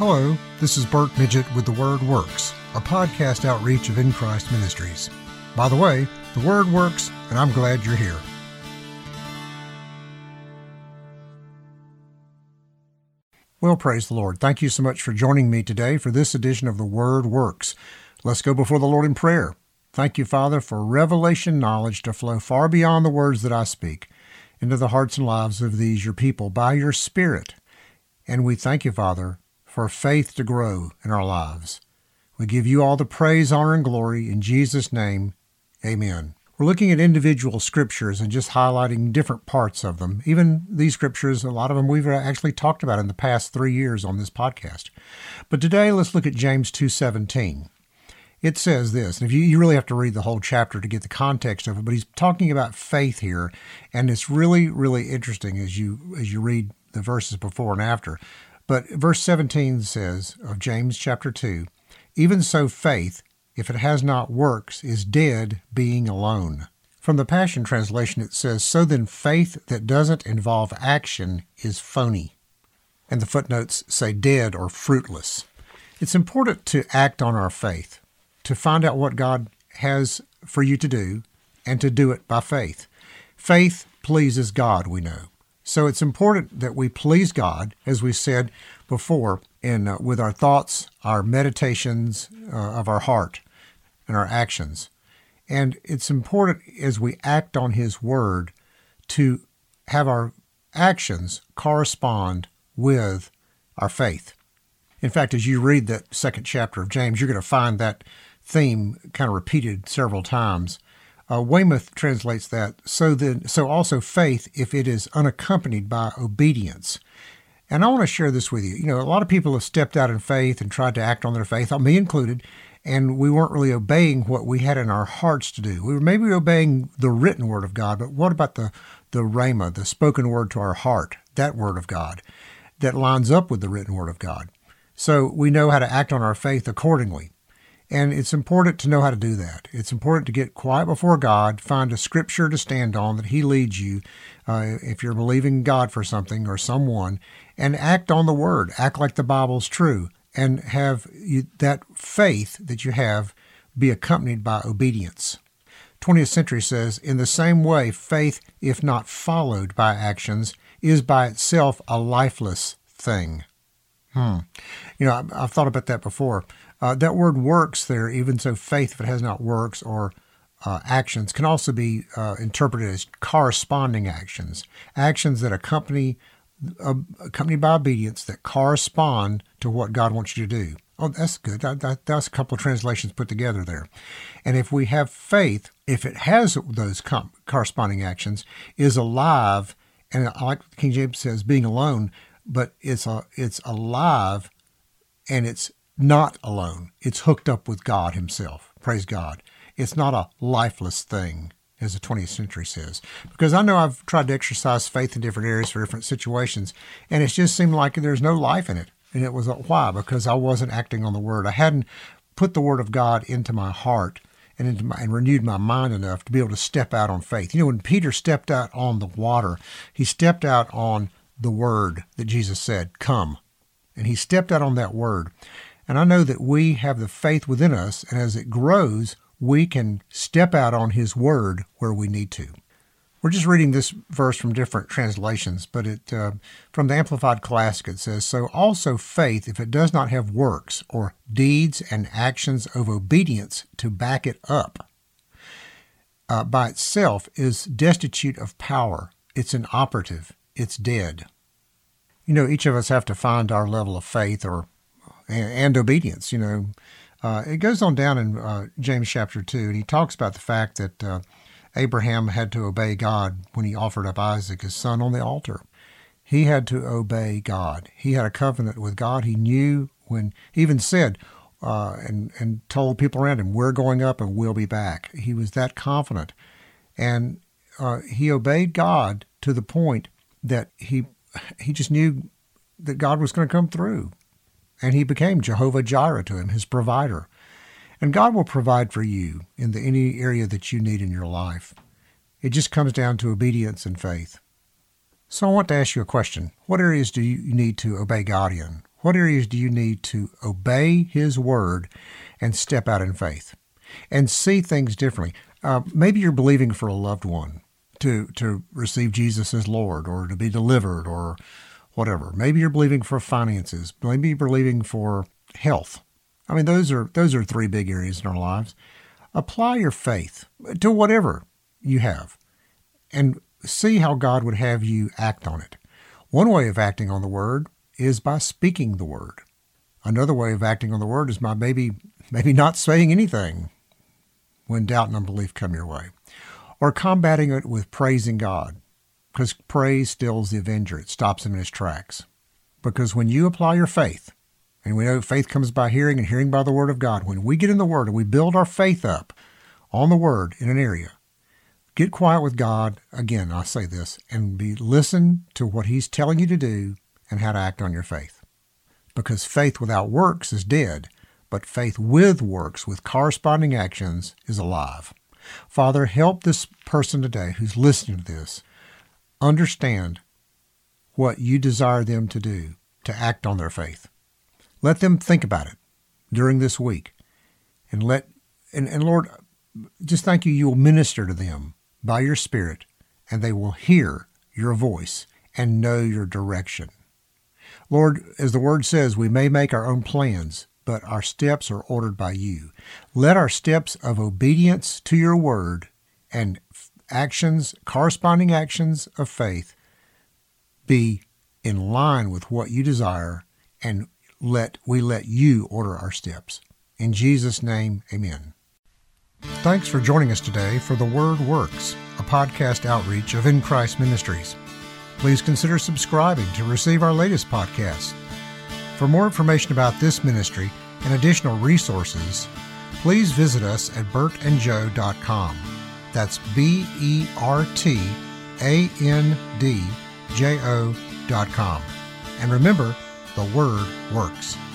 Hello, this is Bert Midget with The Word Works, a podcast outreach of In Christ Ministries. By the way, The Word works, and I'm glad you're here. Well, praise the Lord. Thank you so much for joining me today for this edition of The Word Works. Let's go before the Lord in prayer. Thank you, Father, for revelation knowledge to flow far beyond the words that I speak into the hearts and lives of these, your people, by your Spirit. And we thank you, Father, for faith to grow in our lives. We give you all the praise, honor, and glory in Jesus' name. Amen. We're looking at individual scriptures and just highlighting different parts of them. Even these scriptures, a lot of them we've actually talked about in the past 3 years on this podcast. But today, let's look at James 2:17. It says this, and if you really have to read the whole chapter to get the context of it, but he's talking about faith here, and it's really, really interesting as you read the verses before and after. But verse 17 says of James chapter 2, "Even so faith, if it has not works, is dead being alone." From the Passion Translation it says, "So then faith that doesn't involve action is phony." And the footnotes say dead or fruitless. It's important to act on our faith, to find out what God has for you to do, and to do it by faith. Faith pleases God, we know. So it's important that we please God, as we said before, with our thoughts, our meditations of our heart, and our actions. And it's important as we act on His Word to have our actions correspond with our faith. In fact, as you read that second chapter of James, you're going to find that theme kind of repeated several times. Weymouth translates that, so also faith if it is unaccompanied by obedience. And I want to share this with you. You know, a lot of people have stepped out in faith and tried to act on their faith, me included, and we weren't really obeying what we had in our hearts to do. We were maybe obeying the written word of God, but what about the rhema, the spoken word to our heart, that word of God, that lines up with the written word of God? So we know how to act on our faith accordingly. And it's important to know how to do that. It's important to get quiet before God, find a scripture to stand on that He leads you, if you're believing God for something or someone, and act on the Word. Act like the Bible's true, and have that faith that you have be accompanied by obedience. 20th Century says, "In the same way, faith, if not followed by actions, is by itself a lifeless thing." You know, I've thought about that before. That word works there, even so faith, if it has not works or actions, can also be interpreted as corresponding actions. Actions that accompanied by obedience that correspond to what God wants you to do. Oh, that's good. That's a couple of translations put together there. And if we have faith, if it has those corresponding actions, is alive, and like King James says, being alone, but it's alive, and it's not alone. It's hooked up with God Himself. Praise God. It's not a lifeless thing, as the 20th Century says. Because I know I've tried to exercise faith in different areas for different situations, and it just seemed like there's no life in it. And it was why? Because I wasn't acting on the Word. I hadn't put the Word of God into my heart and renewed my mind enough to be able to step out on faith. You know, when Peter stepped out on the water, he stepped out on the word that Jesus said, "Come." And he stepped out on that word. And I know that we have the faith within us, and as it grows, we can step out on His word where we need to. We're just reading this verse from different translations, but from the Amplified Classic it says, "So also faith, if it does not have works or deeds and actions of obedience to back it up, by itself is destitute of power. It's inoperative. It's dead." You know, each of us have to find our level of faith and obedience. You know, it goes on down in James chapter 2, and he talks about the fact that Abraham had to obey God when he offered up Isaac, his son, on the altar. He had to obey God. He had a covenant with God. He knew when he even said and told people around him, "We're going up and we'll be back." He was that confident, and he obeyed God to the point that he just knew that God was going to come through. And he became Jehovah Jireh to him, his provider. And God will provide for you in any area that you need in your life. It just comes down to obedience and faith. So I want to ask you a question. What areas do you need to obey God in? What areas do you need to obey His Word and step out in faith and see things differently? Maybe you're believing for a loved one to receive Jesus as Lord or to be delivered or whatever. Maybe you're believing for finances. Maybe you're believing for health. I mean, those are three big areas in our lives. Apply your faith to whatever you have and see how God would have you act on it. One way of acting on the Word is by speaking the Word. Another way of acting on the Word is by maybe not saying anything when doubt and unbelief come your way, or combating it with praising God, because praise stills the avenger. It stops him in his tracks. Because when you apply your faith, and we know faith comes by hearing and hearing by the Word of God, when we get in the Word and we build our faith up on the Word in an area, get quiet with God, again, I say this, and listen to what He's telling you to do and how to act on your faith. Because faith without works is dead, but faith with works, with corresponding actions, is alive. Father, help this person today who's listening to this understand what you desire them to do to act on their faith. Let them think about it during this week. And Lord, just thank you, you will minister to them by your Spirit, and they will hear your voice and know your direction. Lord, as the Word says, we may make our own plans, but our steps are ordered by you. Let our steps of obedience to your Word and actions, corresponding actions of faith, be in line with what you desire, and we let you order our steps. In Jesus' name, amen. Thanks for joining us today for The Word Works, a podcast outreach of In Christ Ministries. Please consider subscribing to receive our latest podcasts. For more information about this ministry and additional resources, please visit us at bertandjoe.com. That's BERTANDJO.com. And remember, the Word works.